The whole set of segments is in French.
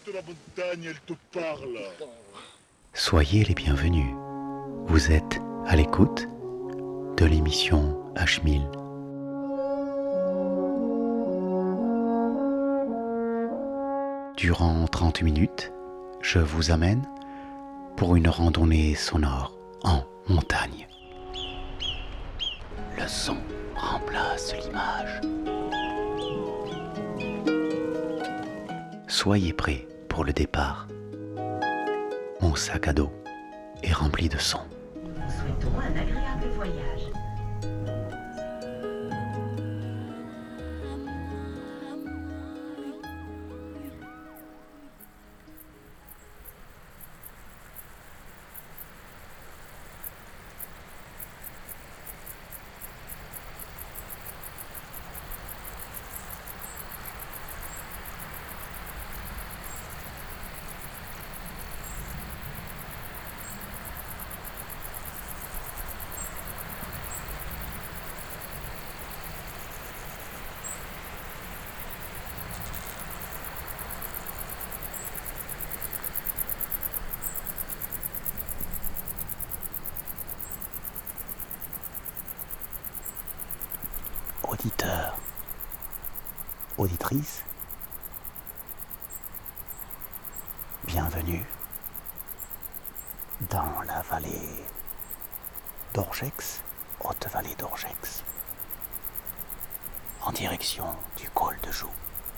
la montagne, elle te parle. Soyez les bienvenus. Vous êtes à l'écoute de l'émission H1000. Durant 30 minutes, je vous amène pour une randonnée sonore en montagne. Le son remplace l'image. Soyez prêts pour le départ. Mon sac à dos est rempli de sons. Nous souhaitons un agréable voyage. Auditeurs, auditrices, bienvenue dans la vallée d'Orgex, haute vallée d'Orgex, en direction du col de Joux.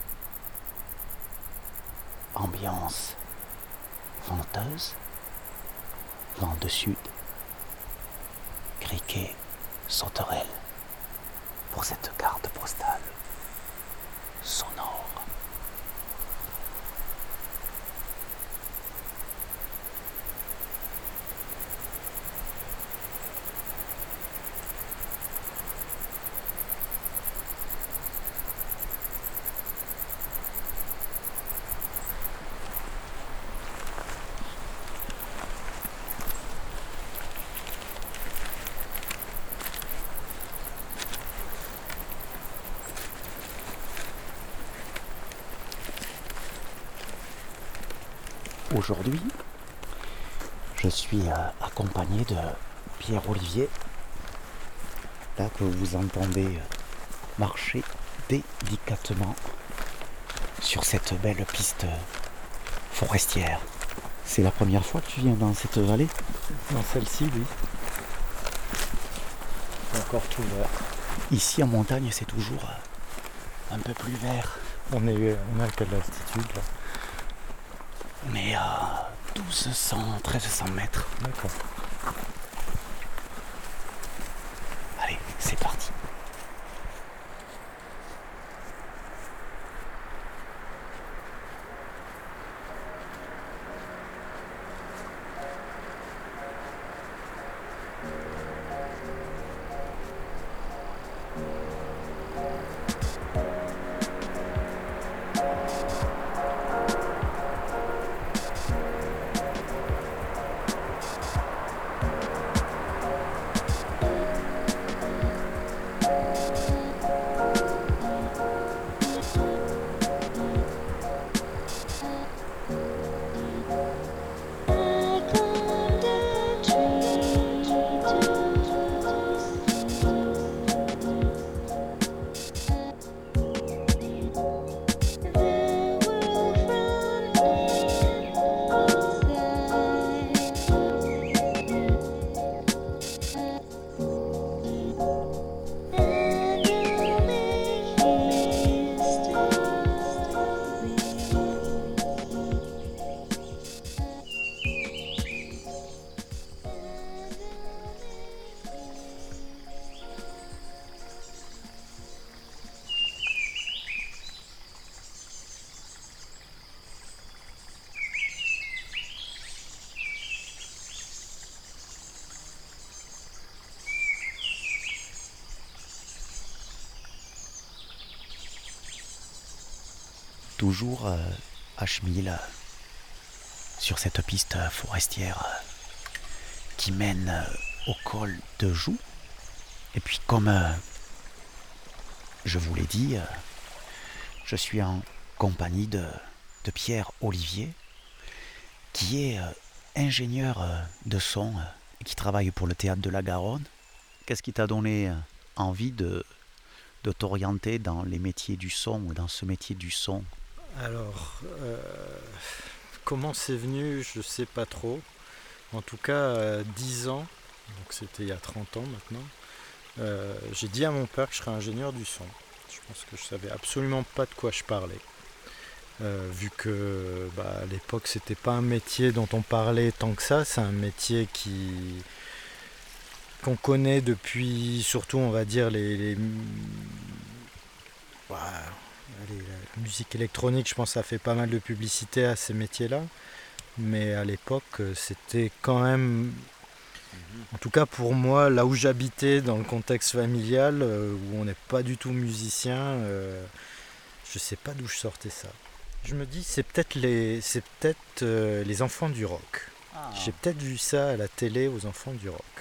Ambiance venteuse, vent de sud, criquet, sauterelle. Pour cette carte postale sonore. Aujourd'hui, je suis accompagné de Pierre-Olivier, là que vous entendez marcher délicatement sur cette belle piste forestière. C'est la première fois que tu viens dans cette vallée? Dans celle-ci, oui. C'est encore tout vert. Ici en montagne, c'est toujours un peu plus vert. On est à quelle altitude là? On est à 1200, 1300 mètres. D'accord. Allez, c'est parti. Toujours H1000 sur cette piste forestière qui mène au col de Joux. Et puis comme je vous l'ai dit, je suis en compagnie de de Pierre Olivier, qui est ingénieur de son et qui travaille pour le théâtre de la Garonne. Qu'est-ce qui t'a donné envie de t'orienter dans les métiers du son ou dans ce métier du son? Alors, comment c'est venu, je sais pas trop. En tout cas, 10 ans, donc c'était il y a 30 ans maintenant, j'ai dit à mon père que je serais ingénieur du son. Je pense que je savais absolument pas de quoi je parlais. Vu que à l'époque c'était pas un métier dont on parlait tant que ça, c'est un métier qu'on connaît depuis surtout on va dire la musique électronique, je pense que ça fait pas mal de publicité à ces métiers-là, mais à l'époque c'était quand même, en tout cas pour moi, là où j'habitais dans le contexte familial, où on n'est pas du tout musicien, je sais pas d'où je sortais ça. Je me dis c'est peut-être les enfants du rock. Ah. J'ai peut-être vu ça à la télé aux enfants du rock.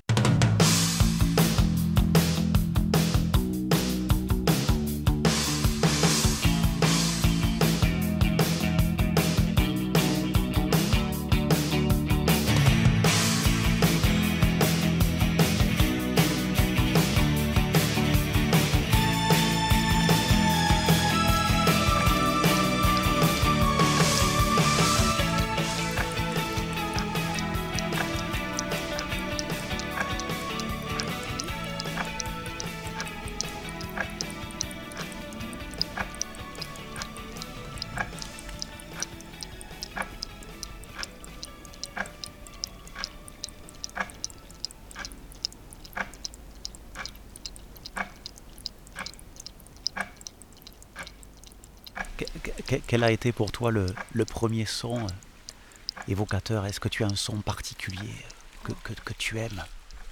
Quel a été pour toi le premier son évocateur? Est-ce que tu as un son particulier que tu aimes?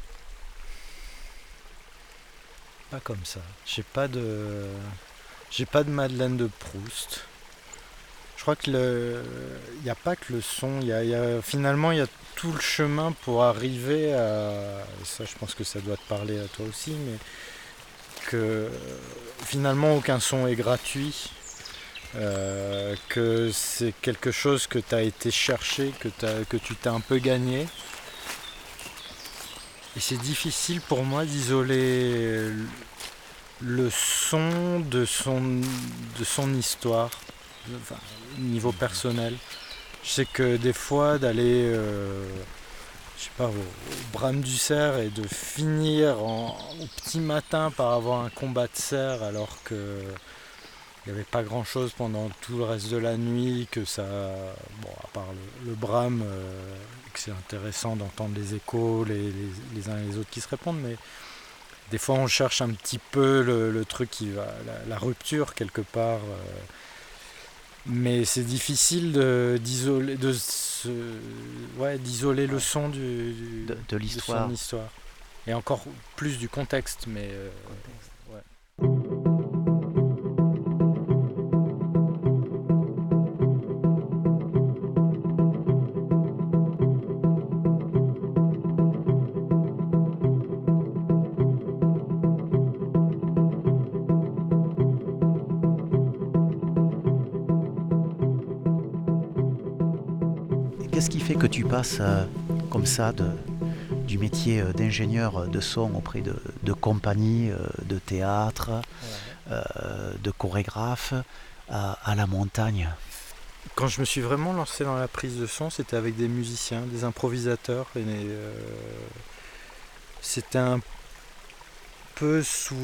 Pas comme ça. J'ai pas de Madeleine de Proust. Je crois que il n'y a pas que le son. Finalement, il y a tout le chemin pour arriver à. Ça, je pense que ça doit te parler à toi aussi, mais que finalement aucun son est gratuit. Que c'est quelque chose que tu as été chercher, que tu t'es un peu gagné. Et c'est difficile pour moi d'isoler le son de son histoire, enfin, niveau personnel. Je sais que des fois d'aller je sais pas, au Brame du Cerf et de finir au petit matin par avoir un combat de cerf alors que il n'y avait pas grand chose pendant tout le reste de la nuit, que ça, bon, à part le brame, que c'est intéressant d'entendre les échos, les uns et les autres qui se répondent, mais des fois on cherche un petit peu le truc qui va, la rupture quelque part, mais c'est difficile d'isoler le son de l'histoire. De son histoire. Et encore plus du contexte, mais ouais. Qu'est-ce qui fait que tu passes comme ça du métier d'ingénieur de son auprès de compagnies, de théâtre, de chorégraphe, à la montagne? Quand je me suis vraiment lancé dans la prise de son, c'était avec des musiciens, des improvisateurs. C'était un peu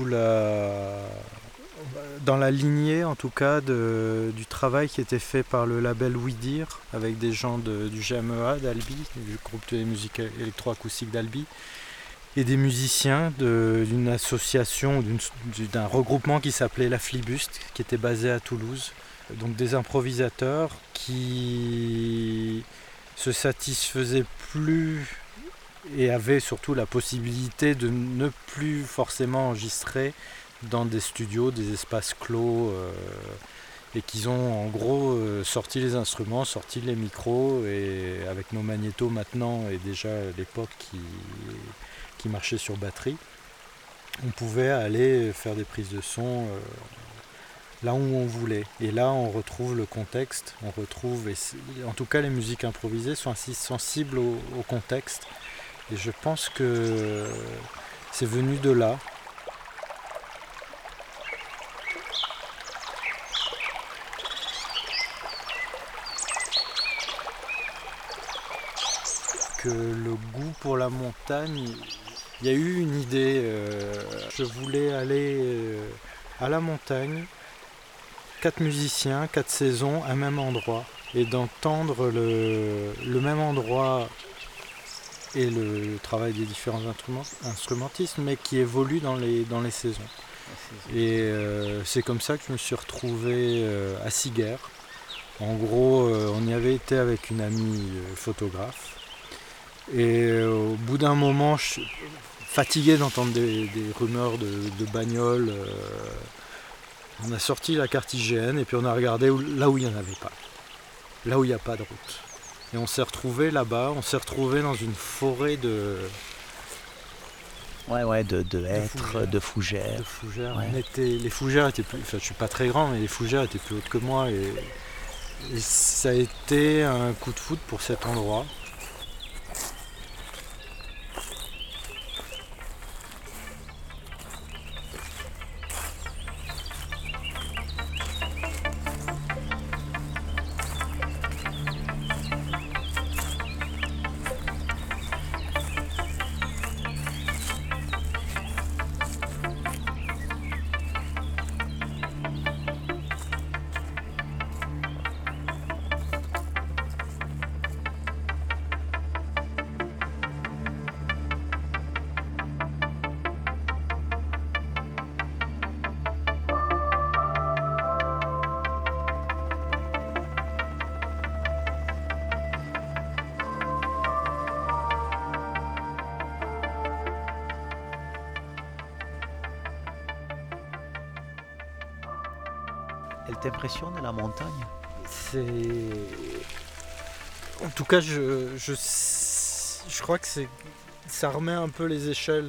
dans la lignée en tout cas du travail qui était fait par le label Oui Dire avec des gens du GMEA d'Albi, du groupe de musique électroacoustique d'Albi, et des musiciens d'une association, d'un regroupement qui s'appelait La Flibuste, qui était basé à Toulouse. Donc des improvisateurs qui se satisfaisaient plus et avaient surtout la possibilité de ne plus forcément enregistrer dans des studios, des espaces clos, et qu'ils ont en gros sorti les instruments, sorti les micros, et avec nos magnétos maintenant et déjà à l'époque qui marchaient sur batterie, on pouvait aller faire des prises de son là où on voulait. Et là, on retrouve le contexte, en tout cas, les musiques improvisées sont assez sensibles au contexte. Et je pense que c'est venu de là. Que le goût pour la montagne, il y a eu une idée. Je voulais aller à la montagne, 4 musiciens, 4 saisons, un même endroit, et d'entendre le même endroit et le travail des différents instrumentistes, mais qui évoluent dans les saisons. Et c'est comme ça que je me suis retrouvé à Siguer. En gros, on y avait été avec une amie photographe. Et au bout d'un moment, je suis fatigué d'entendre des rumeurs de bagnoles. On a sorti la carte IGN et puis on a regardé là où il n'y en avait pas. Là où il n'y a pas de route. Et on s'est retrouvé là-bas, on s'est retrouvé dans une forêt de hêtres, de fougères. Ouais. Les fougères étaient plus. Enfin, je suis pas très grand, mais les fougères étaient plus hautes que moi. Et ça a été un coup de foudre pour cet endroit. Elle t'impressionne la montagne? En tout cas, je crois que ça remet un peu les échelles.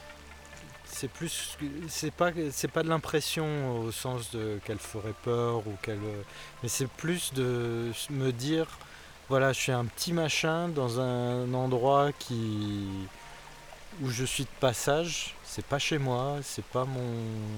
C'est pas de l'impression au sens de qu'elle ferait peur mais c'est plus de me dire voilà, je suis un petit machin dans un endroit où je suis de passage. C'est pas chez moi, c'est pas mon.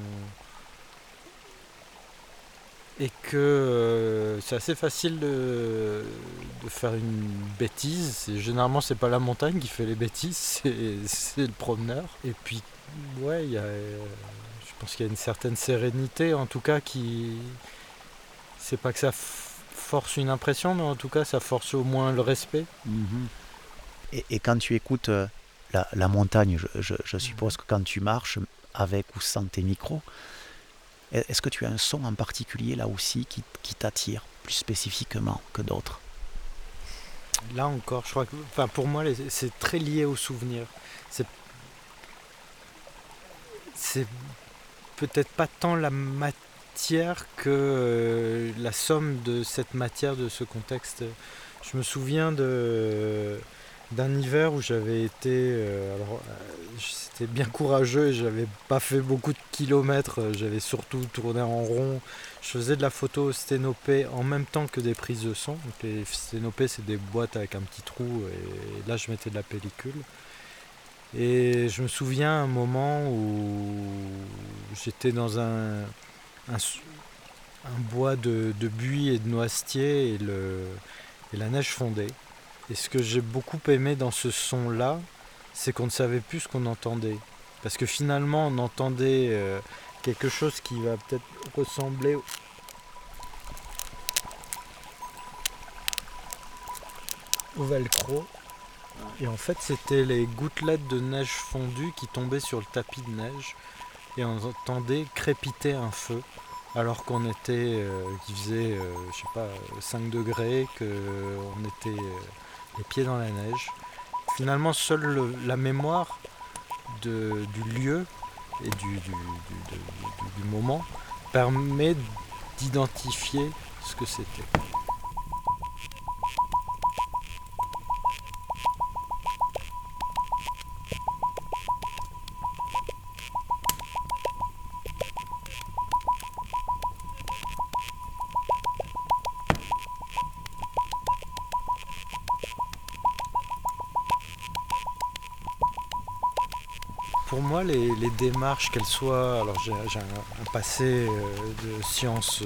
Et que c'est assez facile de faire une bêtise. Généralement, c'est pas la montagne qui fait les bêtises, c'est le promeneur. Et puis, ouais, je pense qu'il y a une certaine sérénité, en tout cas, c'est pas que ça force une impression, mais en tout cas, ça force au moins le respect. Mm-hmm. Et quand tu écoutes la montagne, je suppose que quand tu marches avec ou sans tes micros, est-ce que tu as un son en particulier là aussi qui t'attire plus spécifiquement que d'autres? Là encore, je crois que pour moi, c'est très lié au souvenir. C'est peut-être pas tant la matière que la somme de cette matière, de ce contexte. Je me souviens d'un hiver où j'avais été, c'était bien courageux et j'avais pas fait beaucoup de kilomètres, j'avais surtout tourné en rond. Je faisais de la photo sténopée en même temps que des prises de son. Donc les sténopées, c'est des boîtes avec un petit trou et là je mettais de la pellicule. Et je me souviens un moment où j'étais dans un bois de buis et de noisetiers et la neige fondait. Et ce que j'ai beaucoup aimé dans ce son-là, c'est qu'on ne savait plus ce qu'on entendait. Parce que finalement, on entendait quelque chose qui va peut-être ressembler au velcro. Et en fait, c'était les gouttelettes de neige fondue qui tombaient sur le tapis de neige. Et on entendait crépiter un feu. Alors qu'on était, qu'il faisait, 5 degrés, qu'on était les pieds dans la neige. Finalement, seule la mémoire du lieu et du moment permet d'identifier ce que c'était. pour moi, les démarches, qu'elles soient... Alors j'ai un passé de sciences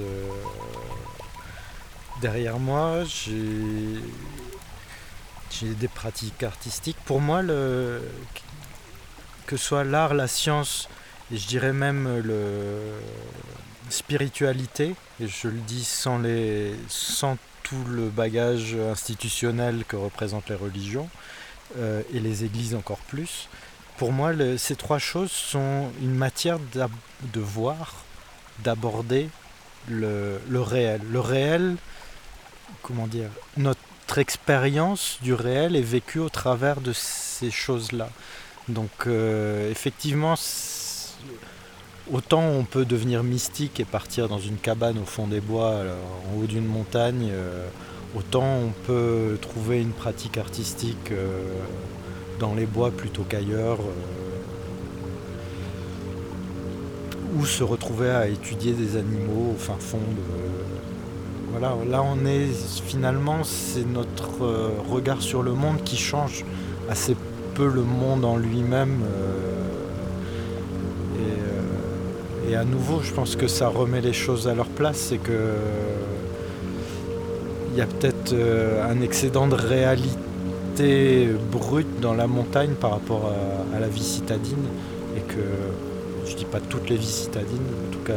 derrière moi, j'ai des pratiques artistiques. Pour moi, que ce soit l'art, la science, et je dirais même spiritualité, et je le dis sans tout le bagage institutionnel que représentent les religions, et les églises encore plus. Pour moi, ces trois choses sont une matière de voir, d'aborder le réel. Le réel, comment dire, notre expérience du réel est vécue au travers de ces choses-là. Donc effectivement, autant on peut devenir mystique et partir dans une cabane au fond des bois, en haut d'une montagne, autant on peut trouver une pratique artistique dans les bois plutôt qu'ailleurs, ou se retrouver à étudier des animaux au fin fond de... Voilà, là on est finalement, c'est notre regard sur le monde qui change assez peu le monde en lui-même. Et à nouveau, je pense que ça remet les choses à leur place, c'est que il y a peut-être un excédent de réalité brute dans la montagne par rapport à la vie citadine, et que je dis pas toutes les vies citadines, en tout cas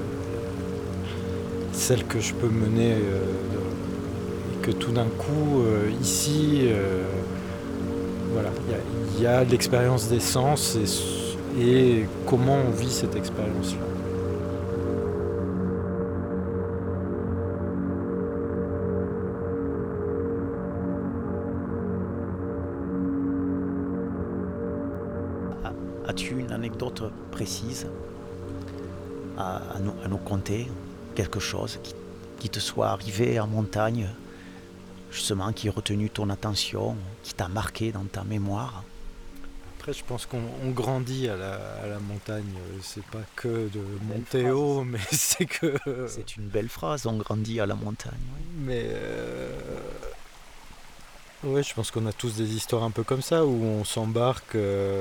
celle que je peux mener, et que tout d'un coup ici, voilà, il y a l'expérience des sens et comment on vit cette expérience-là. As-tu une anecdote précise à nous conter, quelque chose qui te soit arrivé en montagne, justement, qui a retenu ton attention, qui t'a marqué dans ta mémoire? Après, je pense qu'on grandit à la montagne. C'est pas que de monter haut, mais c'est que... C'est une belle phrase, on grandit à la montagne. Oui. Mais ouais, je pense qu'on a tous des histoires un peu comme ça, où on s'embarque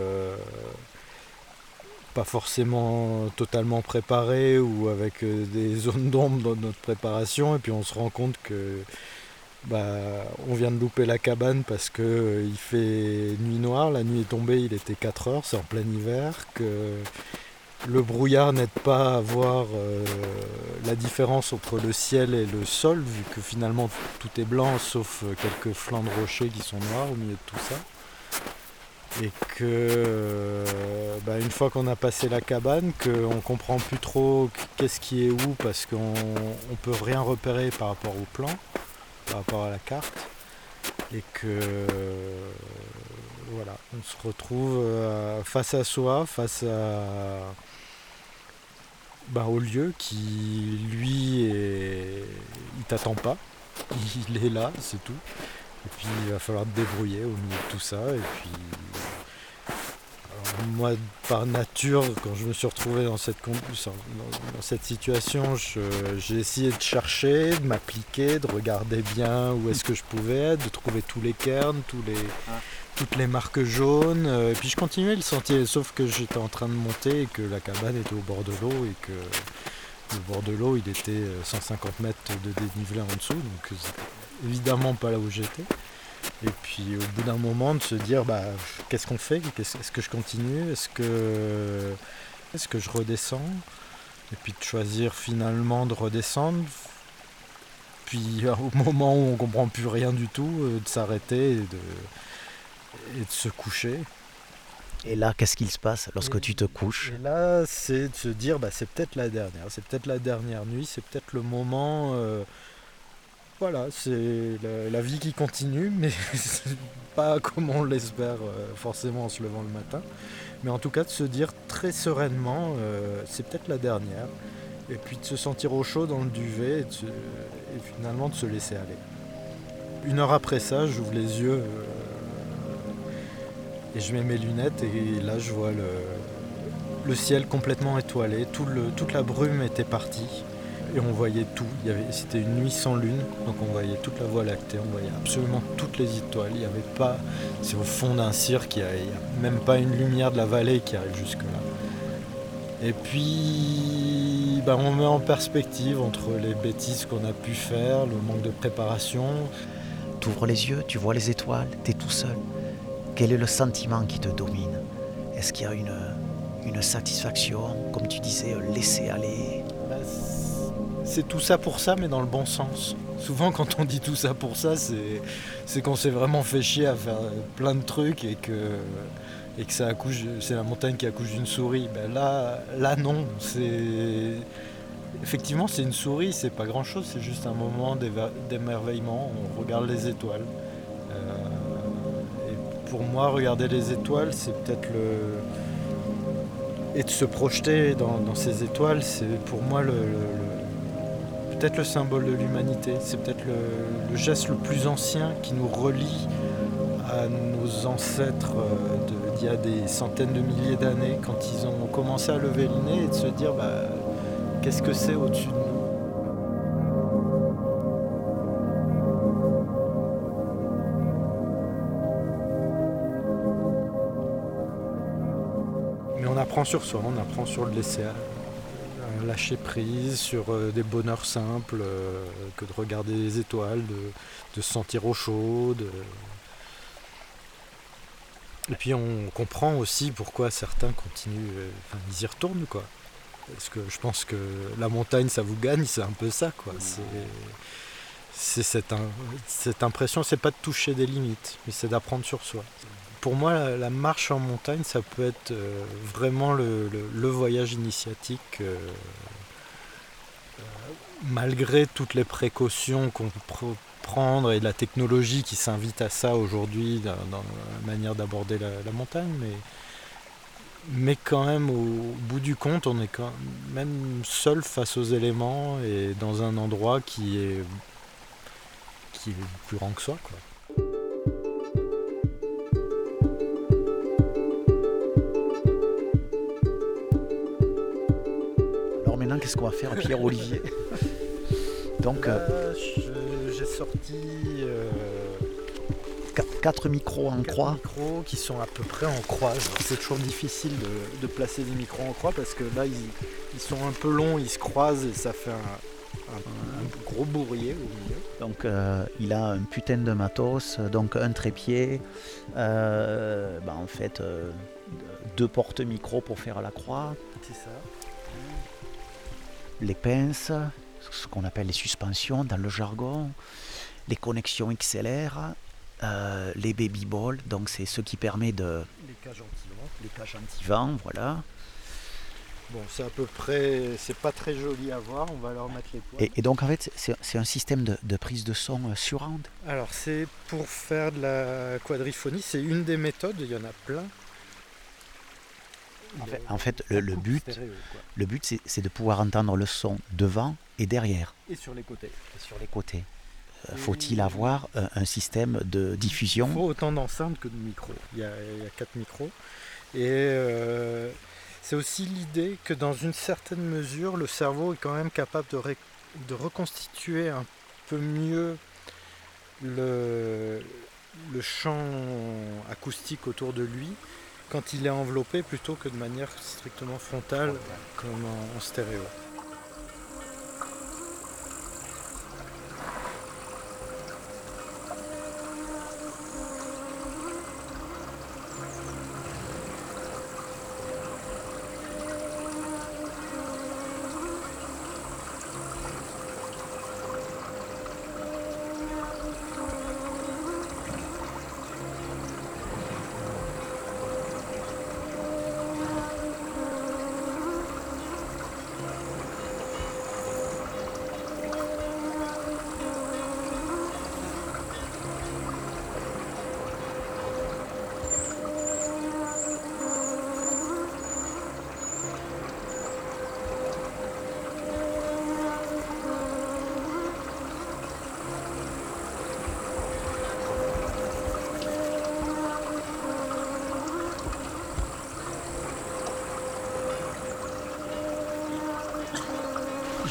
pas forcément totalement préparé, ou avec des zones d'ombre dans notre préparation, et puis on se rend compte que on vient de louper la cabane parce que il fait nuit noire, la nuit est tombée, il était 4 heures, c'est en plein hiver, que le brouillard n'aide pas à voir la différence entre le ciel et le sol, vu que finalement tout est blanc sauf quelques flancs de rochers qui sont noirs au milieu de tout ça. Et que une fois qu'on a passé la cabane, qu'on comprend plus trop qu'est-ce qui est où, parce qu'on peut rien repérer par rapport au plan, par rapport à la carte, et que voilà, on se retrouve face à soi, face au lieu qui lui il t'attend pas, il est là, c'est tout, et puis il va falloir te débrouiller au milieu de tout ça. Et puis alors, moi, par nature, quand je me suis retrouvé dans cette situation, j'ai essayé de chercher, de m'appliquer, de regarder bien où est-ce que je pouvais être, de trouver tous les cairns, toutes les marques jaunes, et puis je continuais le sentier, sauf que j'étais en train de monter et que la cabane était au bord de l'eau, et que le bord de l'eau, il était 150 mètres de dénivelé en dessous, donc c'était évidemment pas là où j'étais. Et puis au bout d'un moment, de se dire qu'est-ce qu'on fait, est-ce que je continue, est-ce que je redescends, et puis de choisir finalement de redescendre, puis au moment où on comprend plus rien du tout, de s'arrêter et de se coucher. Et là, qu'est-ce qu'il se passe lorsque tu te couches? Et là, c'est de se dire c'est peut-être la dernière nuit, c'est peut-être le moment. Voilà, c'est la vie qui continue, mais c'est pas comme on l'espère forcément en se levant le matin. Mais en tout cas, de se dire très sereinement, c'est peut-être la dernière. Et puis de se sentir au chaud dans le duvet, et finalement de se laisser aller. 1 heure après ça, j'ouvre les yeux et je mets mes lunettes, et là je vois le ciel complètement étoilé, toute la brume était partie. et on voyait tout. C'était une nuit sans lune, donc on voyait toute la Voie lactée, on voyait absolument toutes les étoiles. Il y avait pas, c'est au fond d'un cirque, il n'y a même pas une lumière de la vallée qui arrive jusque-là. Et puis, on met en perspective entre les bêtises qu'on a pu faire, le manque de préparation. Tu ouvres les yeux, tu vois les étoiles, tu es tout seul. Quel est le sentiment qui te domine? Est-ce qu'il y a une satisfaction, comme tu disais, laisser aller? C'est tout ça pour ça, mais dans le bon sens. Souvent, quand on dit tout ça pour ça, c'est qu'on s'est vraiment fait chier à faire plein de trucs et que ça accouche, c'est la montagne qui accouche d'une souris. Là non. Effectivement, c'est une souris, c'est pas grand-chose, c'est juste un moment d'émerveillement. On regarde les étoiles. Et pour moi, regarder les étoiles, c'est peut-être et de se projeter dans ces étoiles, c'est pour moi peut-être le symbole de l'humanité. C'est peut-être le geste le plus ancien qui nous relie à nos ancêtres d'il y a des centaines de milliers d'années, quand ils ont commencé à lever le nez et de se dire qu'est-ce que c'est au-dessus de nous. Mais on apprend sur soi, on apprend sur le laisser lâcher prise, sur des bonheurs simples, que de regarder les étoiles, de se sentir au chaud. Et puis on comprend aussi pourquoi certains continuent, ils y retournent, quoi. Parce que je pense que la montagne, ça vous gagne, c'est un peu ça, quoi. C'est cette impression, c'est pas de toucher des limites, mais c'est d'apprendre sur soi. Pour moi, la marche en montagne, ça peut être vraiment le voyage initiatique, malgré toutes les précautions qu'on peut prendre et la technologie qui s'invite à ça aujourd'hui dans la manière d'aborder la montagne, mais quand même au bout du compte, on est quand même seul face aux éléments et dans un endroit qui est plus grand que soi, quoi. Alors maintenant, qu'est-ce qu'on va faire, Pierre-Olivier? Donc, j'ai sorti 4 micros en croix. 4 micros qui sont à peu près en croix. C'est toujours difficile de placer des micros en croix parce que là, ils sont un peu longs, ils se croisent et ça fait un gros bourrier au milieu. Donc il a un putain de matos, donc un trépied, en fait 2 porte-micros pour faire la croix, C'est ça. les pinces, ce qu'on appelle les suspensions dans le jargon, les connexions XLR, les baby balls, donc c'est ce qui permet de... Les cages anti-vent. Anti-vent, voilà. Bon, c'est à peu près, c'est pas très joli à voir, on va leur mettre les poils. Et donc en fait c'est un système de prise de son surround. Alors c'est pour faire de la quadriphonie, c'est une des méthodes, il y en a plein. En fait le but, c'est de pouvoir entendre le son devant et derrière. Et sur les côtés. Faut-il avoir un système de diffusion? Il faut autant d'enceintes que de micros. Il y a 4 micros. Et c'est aussi l'idée que dans une certaine mesure, le cerveau est quand même capable de reconstituer un peu mieux le champ acoustique autour de lui quand il est enveloppé plutôt que de manière strictement frontale comme en stéréo.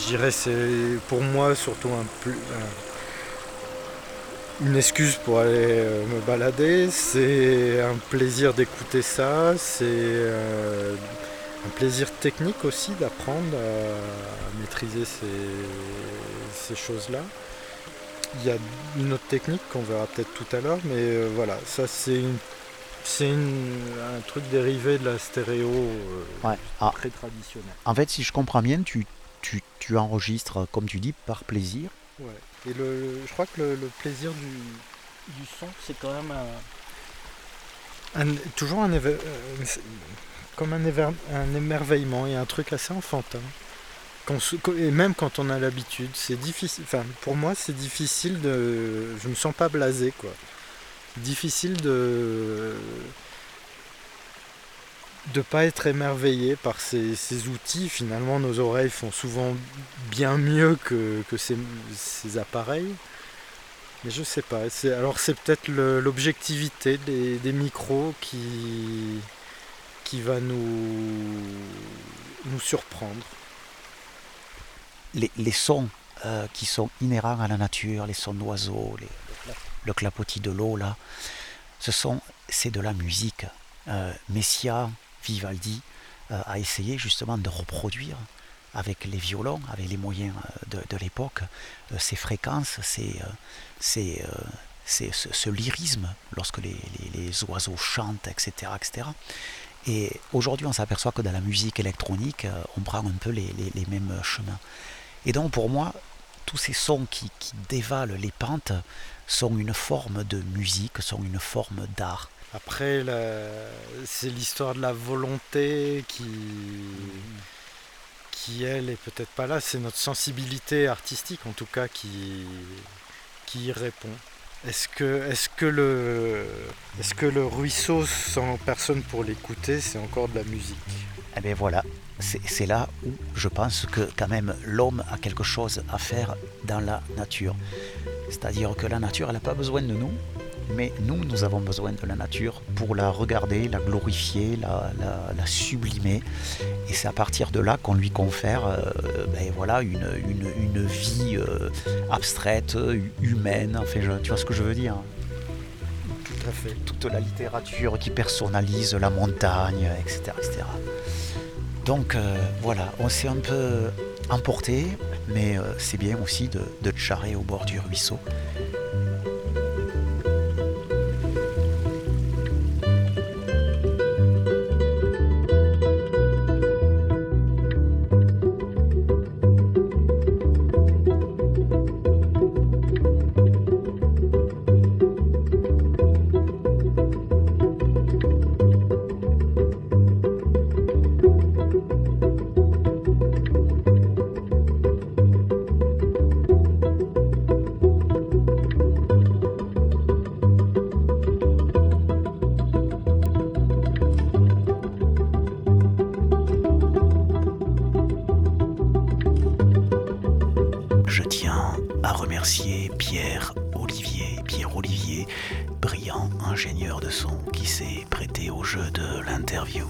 je dirais c'est pour moi surtout une excuse pour aller me balader, c'est un plaisir d'écouter ça, c'est un plaisir technique aussi d'apprendre à maîtriser ces choses-là. Il y a une autre technique qu'on verra peut-être tout à l'heure, mais voilà, ça c'est un truc dérivé de la stéréo Ouais. très traditionnelle. En fait, si je comprends bien, tu enregistres, comme tu dis, par plaisir. Ouais. Et je crois que le plaisir du son, c'est quand même toujours comme un émerveillement et un truc assez enfantin. Et même quand on a l'habitude, c'est difficile. Enfin, pour moi, c'est difficile de. Je me sens pas blasé, quoi. Difficile de pas être émerveillé par ces outils. Finalement, nos oreilles font souvent bien mieux que ces appareils. Mais je sais pas. Alors c'est peut-être l'objectivité des micros qui va nous surprendre. Les sons qui sont inhérents à la nature, les sons d'oiseaux, le clapotis de l'eau, là, c'est de la musique. Messiaen, Vivaldi a essayé justement de reproduire avec les violons, avec les moyens de l'époque, ces fréquences, ce lyrisme lorsque les oiseaux chantent, etc., etc. Et aujourd'hui, on s'aperçoit que dans la musique électronique, on prend un peu les mêmes chemins. Et donc, pour moi, tous ces sons qui dévalent les pentes sont une forme de musique, sont une forme d'art. Après, c'est l'histoire de la volonté qui elle, est peut-être pas là. C'est notre sensibilité artistique, en tout cas, qui y répond. Est-ce que le ruisseau sans personne pour l'écouter, c'est encore de la musique ? Eh bien voilà, c'est là où je pense que quand même l'homme a quelque chose à faire dans la nature. C'est-à-dire que la nature, elle n'a pas besoin de nous, mais nous avons besoin de la nature pour la regarder, la glorifier, la sublimer. Et c'est à partir de là qu'on lui confère une vie abstraite, humaine. Enfin, tu vois ce que je veux dire ? Tout à fait. Toute la littérature qui personnalise la montagne, etc. etc. Donc voilà, on s'est un peu emporté, mais c'est bien aussi de tcharrer au bord du ruisseau. Je tiens à remercier Pierre Olivier, brillant ingénieur de son qui s'est prêté au jeu de l'interview.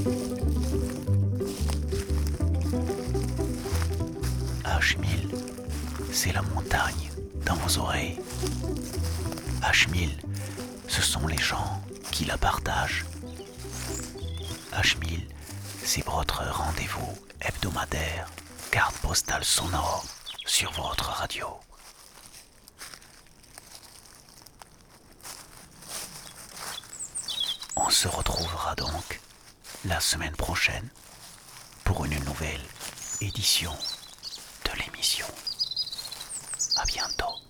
H1000, c'est la montagne dans vos oreilles. H1000, ce sont les gens qui la partagent. H1000, c'est votre rendez-vous hebdomadaire, carte postale sonore sur votre radio. On se retrouvera donc la semaine prochaine pour une nouvelle édition de l'émission. À bientôt.